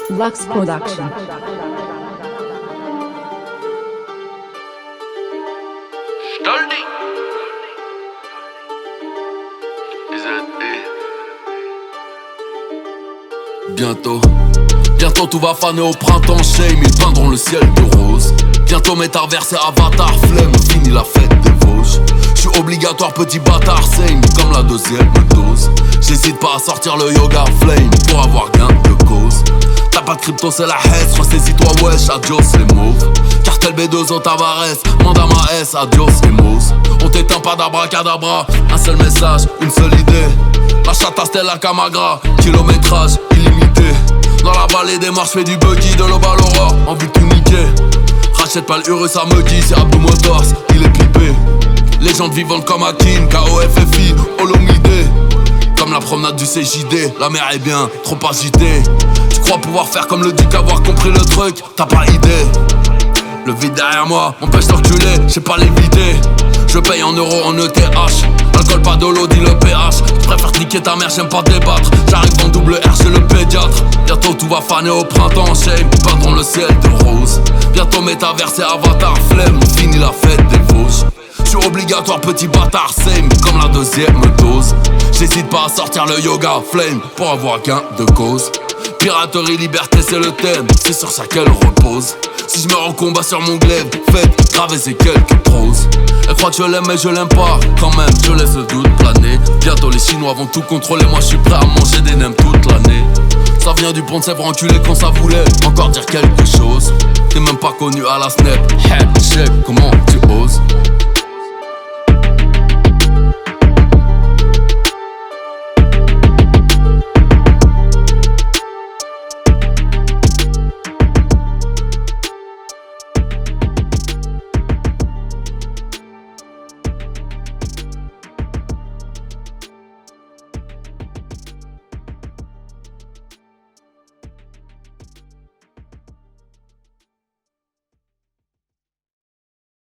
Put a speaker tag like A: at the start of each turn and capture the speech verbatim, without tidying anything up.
A: Lux Production.
B: Stoldi. Z E. Bientôt, bientôt tout va faner au printemps. Shame, ils peindront le ciel de rose. Bientôt métaverse et avatar flemme. Fini la fête des Vosges. J'suis obligatoire petit bâtard same comme la deuxième dose. J'hésite pas à sortir le yoga flame pour avoir gain de cause. T'as pas de crypto c'est la hesse. Ressaisis-toi wesh, adios les mauves. Cartel B deux O Tavares, mandama S, adios les mots. On t'éteint pas d'abracadabra. Un seul message, une seule idée. La chata Stella Camagra, kilométrage illimité. Dans la vallée des morts j'fais du buggy, de l'aube à l'aurore, en vue de tout niquer. Rachète pas le Urus à Muggy, c'est Abdou Motors, il est pipé. Légende vivante comme Akin, K O F F I, Olomidé. Comme la promenade du C J D, la mer est bien, trop agitée. Tu crois pouvoir faire comme le duc, avoir compris le truc, t'as pas idée. Le vide derrière moi m'empêche d'enculer, j'sais pas l'éviter. Je paye en euros, en E T H. Alcool pas de l'eau, dit le P H. J'préfère te niquer ta mère, j'aime pas débattre. J'arrive en double R chez le pédiatre. Bientôt tout va faner au printemps, shame. Peindront le ciel de rose. Bientôt métaverse et avatar flemme. Fini la fête des Vosges. J'suis obligatoire petit bâtard same comme la deuxième dose. J'hésite pas à sortir le yoga flame pour avoir gain de cause. Piraterie, liberté c'est le thème, c'est sur ça qu'elle repose. Si je me rends combat sur mon glaive, faites graver ces quelques proses. Elle croit que je l'aime mais je l'aime pas, quand même je laisse le doute planer. Bientôt les Chinois vont tout contrôler, moi je suis prêt à manger des nems toute l'année. Ça vient du pont de Sèvres enculé quand ça voulait encore dire quelque chose. T'es même pas connu à la snap, hey, check comment tu oses.